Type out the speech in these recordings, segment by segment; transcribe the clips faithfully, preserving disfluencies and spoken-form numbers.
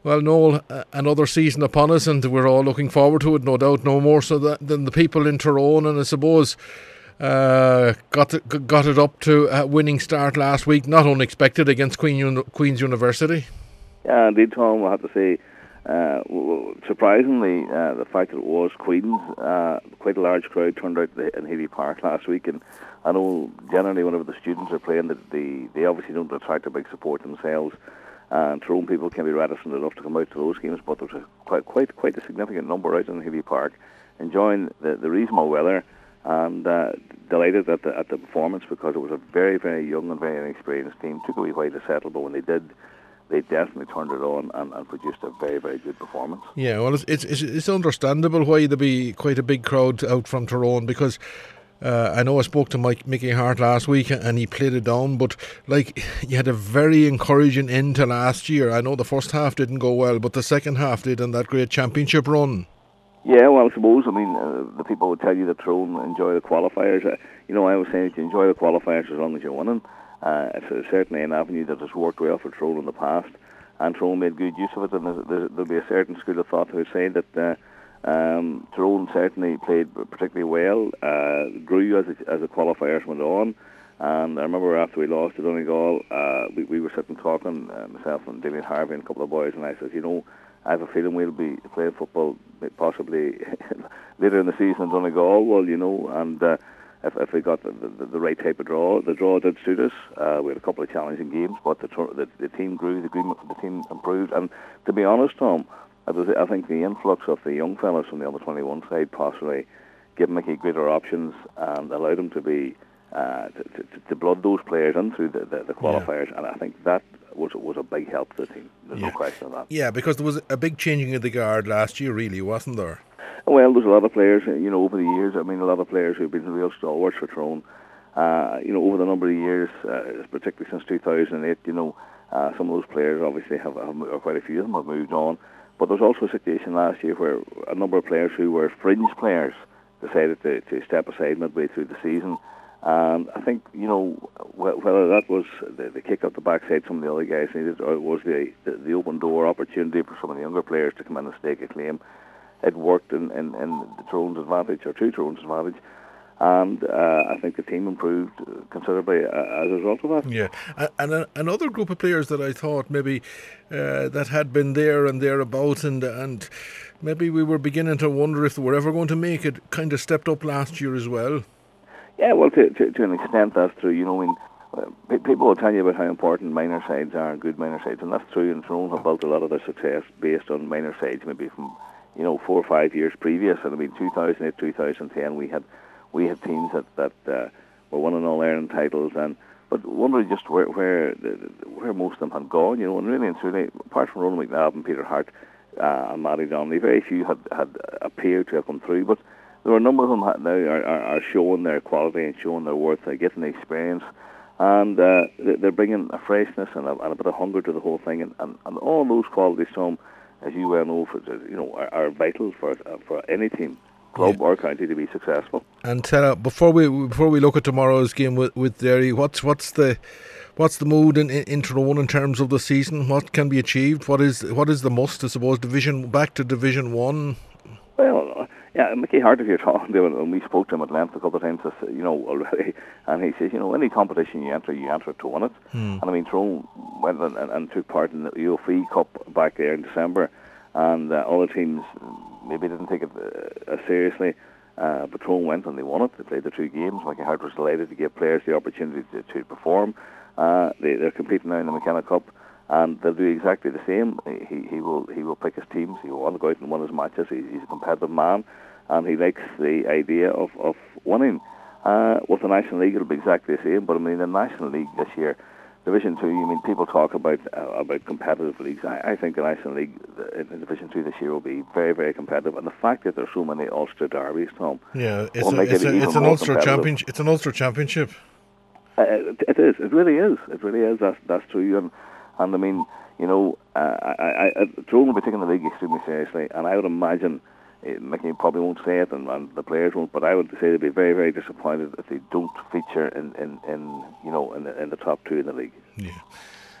Well, Noel, uh, another season upon us, and we're all looking forward to it, no doubt, no more so that, than the people in Tyrone. And I suppose uh, got it, got it up to a winning start last week, not unexpected against Queen Uni- Queen's University. Yeah, indeed, Tom. I have to say, uh, surprisingly, uh, the fact that it was Queen's, uh, quite a large crowd turned out in Healy Park last week, and I know generally whenever the students are playing, that they they obviously don't attract a big support themselves. And Tyrone people can be reticent enough to come out to those games, but there's a quite quite quite a significant number out in Healy Park, enjoying the, the reasonable weather, and uh, delighted at the at the performance, because it was a very very young and very inexperienced team. Took a wee while to settle, but when they did, they definitely turned it on and, and produced a very very good performance. Yeah, well, it's, it's it's understandable why there'd be quite a big crowd out from Tyrone, because Uh, I know I spoke to Mike Mickey Hart last week and he played it down, but like, you had a very encouraging end to last year. I know the first half didn't go well, but the second half did, in that great championship run. Yeah, well, I suppose, I mean, uh, the people would tell you that Tyrone enjoy the qualifiers. Uh, you know, I was saying that you enjoy the qualifiers as long as you're winning. Uh, it's uh, certainly an avenue that has worked well for Tyrone in the past, and Tyrone made good use of it, and there's, there'll be a certain school of thought who would say that uh, Um, Tyrone certainly played particularly well, uh, grew as, a, as the qualifiers went on, and I remember after we lost to Donegal, uh, we, we were sitting talking, uh, myself and Damien Harvey and a couple of boys, and I said, you know, I have a feeling we'll be playing football possibly later in the season in Donegal, well, you know, and uh, if, if we got the, the, the right type of draw, the draw did suit us. Uh, we had a couple of challenging games, but the, the, the team grew, the, the team improved, and to be honest, Tom, I think the influx of the young fellas from the under twenty-one side possibly gave Mickey greater options and allowed him to be uh, to, to, to blood those players in through the, the, the qualifiers, yeah. And I think that was was a big help to the team. There's yeah. no question of that. Yeah, because there was a big changing of the guard last year, really, wasn't there? Well, there's a lot of players, you know, over the years. I mean, a lot of players who've been real stalwarts for Tyrone. Uh, you know, over the number of years, uh, particularly since two thousand eight, you know, uh, some of those players obviously have, have, or quite a few of them have moved on. But there was also a situation last year where a number of players who were fringe players decided to, to step aside midway through the season. And I think, you know, whether that was the, the kick up the backside some of the other guys needed, or it was the, the, the open door opportunity for some of the younger players to come in and stake a claim, it worked in, in, in the Tyrone's advantage, or to Tyrone's advantage. And uh, I think the team improved considerably uh, as a result of that. Yeah, and uh, another group of players that I thought maybe uh, that had been there and thereabouts, and and maybe we were beginning to wonder if they were ever going to make it, kind of stepped up last year as well. Yeah, well, to to, to an extent that's true. You know, I mean, uh, people will tell you about how important minor sides are, good minor sides, and that's true. And Tyrone have built a lot of their success based on minor sides, maybe from, you know, four or five years previous. And I mean, two thousand eight, two thousand ten, we had. We had teams that that uh, were winning all Ireland titles, and but wondering just where where where most of them had gone, you know. And really and truly, apart from Ronan McNabb and Peter Hart uh, and Matty Donnelly, very few had, had appeared to have come through. But there were a number of them now are, are, are showing their quality and showing their worth. They're getting the experience, and uh, they're bringing a freshness and a, and a bit of hunger to the whole thing. And, and, and all those qualities, Tom, as you well know, for, you know, are, are vital for uh, for any team, club yeah. or county, to be successful. And uh, before we before we look at tomorrow's game with, with Derry, what's what's the what's the mood in, in, in Tyrone in terms of the season? What can be achieved? What is what is the must? I suppose Division back to Division One. Well, yeah, Mickey Hart, if you're talking to him, and we spoke to him at length a couple of times, you know, already, and he says, you know, any competition you enter, you enter to win it. Hmm. And I mean, Tyrone went and, and, and took part in the U F E Cup back there in December, and uh, other teams maybe didn't take it uh, as seriously. Uh, but Tyrone went and they won it. They played the two games. Mickey Hart was delighted to give players the opportunity to, to perform. Uh, they, they're competing now in the McKenna Cup, and they'll do exactly the same. He he will he will pick his teams. He will want to go out and win his matches. He, he's a competitive man, and he likes the idea of of winning. Uh, with the National League, it'll be exactly the same. But I mean, the National League this year, Division Two. I mean, people talk about uh, about competitive leagues. I, I think the National League in Division Two this year will be very, very competitive. And the fact that there's so many Ulster derbies, Tom, yeah, it's, a, it's, it a, it's an Ulster championship. It's an Ulster championship. Uh, it, it is. It really is. It really is. That's that's true. And and I mean, you know, uh, I, I, Tyrone will be taking the league extremely seriously, and I would imagine. Mickey probably won't say it, and, and the players won't. But I would say they'd be very, very disappointed if they don't feature in, in, in you know, in the, in the top two in the league. Yeah.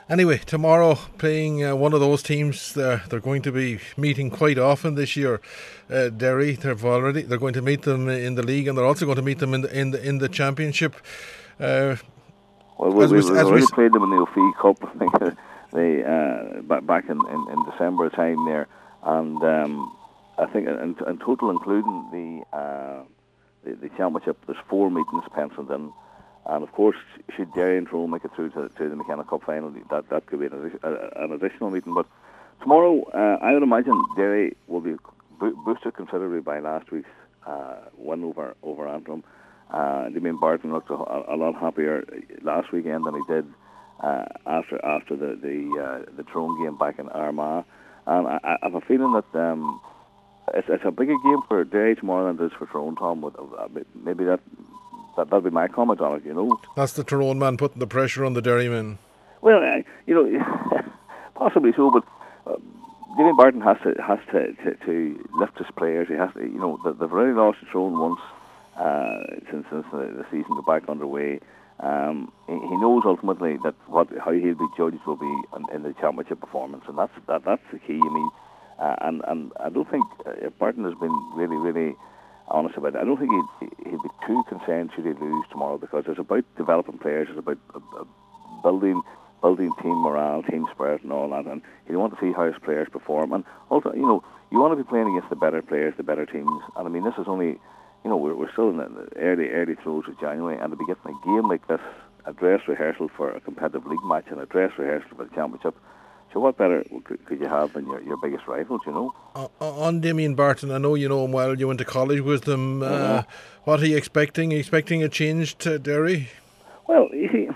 Anyway, tomorrow playing uh, one of those teams. Uh, they're going to be meeting quite often this year. Uh, Derry, they've already they're going to meet them in the league, and they're also going to meet them in the in the, in the championship. Uh, Well, we, as we we've as we already played them in the O'Fee Cup. I think they uh, back back in, in, in December time there, and um, I think in, in total, including the, uh, the the championship, there's four meetings penciled in, and of course, should Derry and Tyrone make it through to, to the McKenna Cup final, that that could be an, addi- an additional meeting. But tomorrow, uh, I would imagine Derry will be bo- boosted considerably by last week's uh, win over over Antrim. Uh, Damien Barton looked a, a lot happier last weekend than he did uh, after after the the, uh, the Tyrone game back in Armagh. And I, I have a feeling that um, it's, it's a bigger game for Derry tomorrow than it is for Tyrone, Tom. With, uh, maybe that, that, that'll be my comment on it, you know. That's the Tyrone man putting the pressure on the Derry men. Well, uh, you know, possibly so, but uh, Damien Barton has to has to, to, to lift his players. He has to, you know, they've already lost to Tyrone once. Uh, since since the, the season got back underway, um, he, he knows ultimately that what how he'll be judged will be in, in the championship performance, and that's that that's the key. I mean, uh, and and I don't think uh, if Barton has been really really honest about it, I don't think he'd, he'd be too concerned should he lose tomorrow, because it's about developing players, it's about uh, uh, building building team morale, team spirit, and all that, and you want to see how his players perform, and also you know you want to be playing against the better players, the better teams, and I mean this is only. You know, we're, we're still in the early, early throes of January, and to be getting a game like this, a dress rehearsal for a competitive league match and a dress rehearsal for the championship, so what better could, could you have than your, your biggest rivals, you know? Uh, on Damien Barton, I know you know him well, you went to college with him. Uh, uh-huh. What are you expecting? Are you expecting a change to Derry? Well, you see,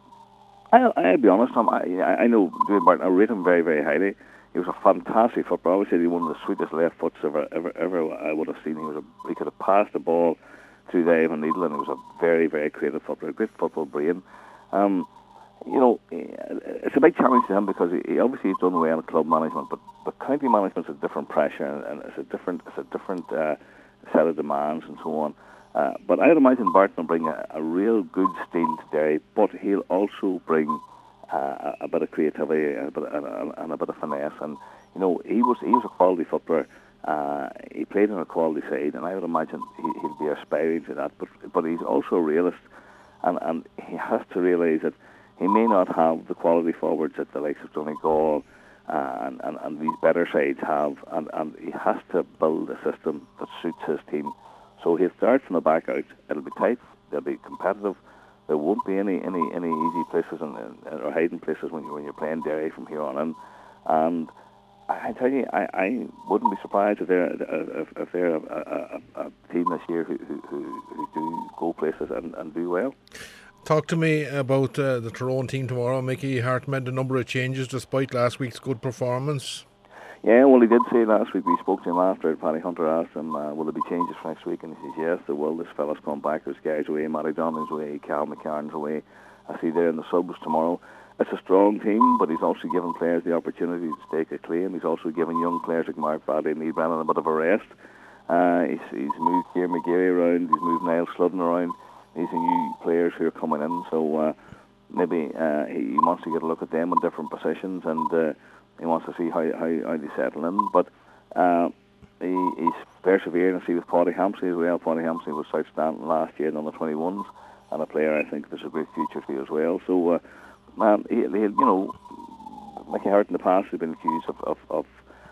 I'll, I'll be honest, Tom, I, I know Damien Barton, I rate him very, very highly. He was a fantastic footballer. Obviously, he was one of the sweetest left foots ever, ever, ever I would have seen. He was a, he could have passed the ball through the Ivan Needle, and he was a very, very creative footballer, a great football brain. Um, you know, it's a big challenge to him because he, he obviously has done well in club management, but, but county management's a different pressure, and, and it's a different, it's a different uh, set of demands and so on. Uh, but I would imagine Barton will bring a, a real good steel to Derry, but he'll also bring. Uh, a, a bit of creativity and a bit of, and, and a bit of finesse, and you know he was he was a quality footballer. Uh, he played on a quality side, and I would imagine he, he'll be aspiring to that. But but he's also a realist, and, and he has to realise that he may not have the quality forwards that the likes of Donegal uh, and, and and these better sides have, and, and he has to build a system that suits his team. So he'll start from the back out. It'll be tight. They'll be competitive. There won't be any, any, any easy places and or hiding places when you when you're playing Derry from here on in. And I tell you, I, I wouldn't be surprised if they're if, if they're a, a, a team this year who who, who, who do go places and, and do well. Talk to me about uh, the Tyrone team tomorrow. Mickey Harte made a number of changes despite last week's good performance. Yeah, well, he did say last week, we spoke to him after, Paddy Hunter asked him, uh, will there be changes for next week? And he says, yes, there will. This fella's come back. There's guys away, Matty Donnelly's away, Cal McCarn's away. I see there in the subs tomorrow. It's a strong team, but he's also given players the opportunity to stake a claim. He's also given young players like Mark Bradley and Neil Brennan a bit of a rest. Uh, he's, he's moved Kieran McGarry around. He's moved Niall Sludden around. These are new players who are coming in, so uh, maybe uh, he wants to get a look at them in different positions, and uh, he wants to see how, how, how they settle in. But uh, he, he's persevering. I see with Paddy Hampsey as well. Paddy Hampsey was outstanding last year in under twenty-ones, and a player I think there's a great future for as well. So, uh, man, he, he, you know, Mickey Harte in the past has been accused of, of, of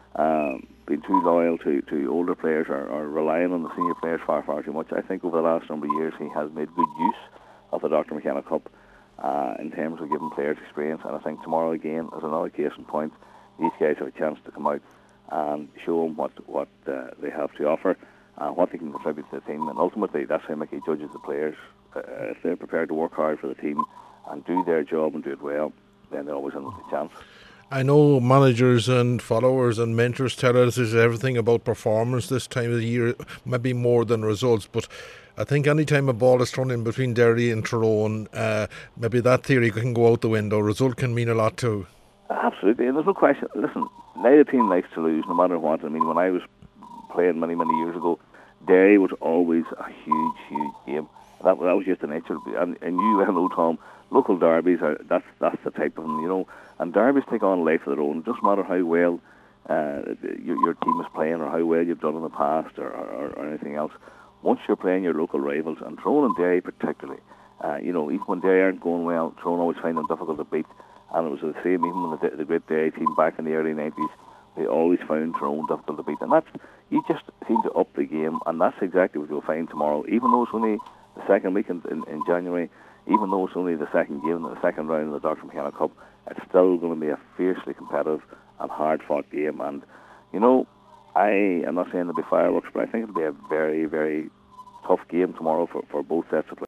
um, being too loyal to, to older players or, or relying on the senior players far, far too much. I think over the last number of years he has made good use of the Doctor McKenna Cup uh, in terms of giving players experience, and I think tomorrow again is another case in point. These guys have a chance to come out and show them what, what uh, they have to offer, uh, what they can contribute to the team, and ultimately that's how Mickey judges the players. Uh, if they're prepared to work hard for the team and do their job and do it well, then they're always in with a chance. I know managers and followers and mentors tell us it's everything about performance this time of the year, maybe more than results, but I think any time a ball is thrown in between Derry and Tyrone, uh, maybe that theory can go out the window. Result can mean a lot too. Absolutely, and there's no question. Listen, neither team likes to lose, no matter what. I mean, when I was playing many, many years ago, Derry was always a huge, huge game. That, that was just the nature. And, and you well know, Tom, local derbies are that's that's the type of them, you know. And derbies take on a life of their own. It doesn't matter how well uh, your, your team is playing or how well you've done in the past or, or, or anything else. Once you're playing your local rivals, and Tyrone and Derry particularly, uh, you know, even when Derry aren't going well, Tyrone always find them difficult to beat. And it was the same even when the, the great Derry team back in the early nineties, they always found Tyrone difficult to beat. And that's, you just seem to up the game, and that's exactly what you'll find tomorrow. Even though it's only the second week in, in, in January, even though it's only the second game, the second round of the Doctor McKenna Cup, it's still going to be a fiercely competitive and hard-fought game. And, you know, I am not saying there'll be fireworks, but I think it'll be a very, very tough game tomorrow for, for both sets of players.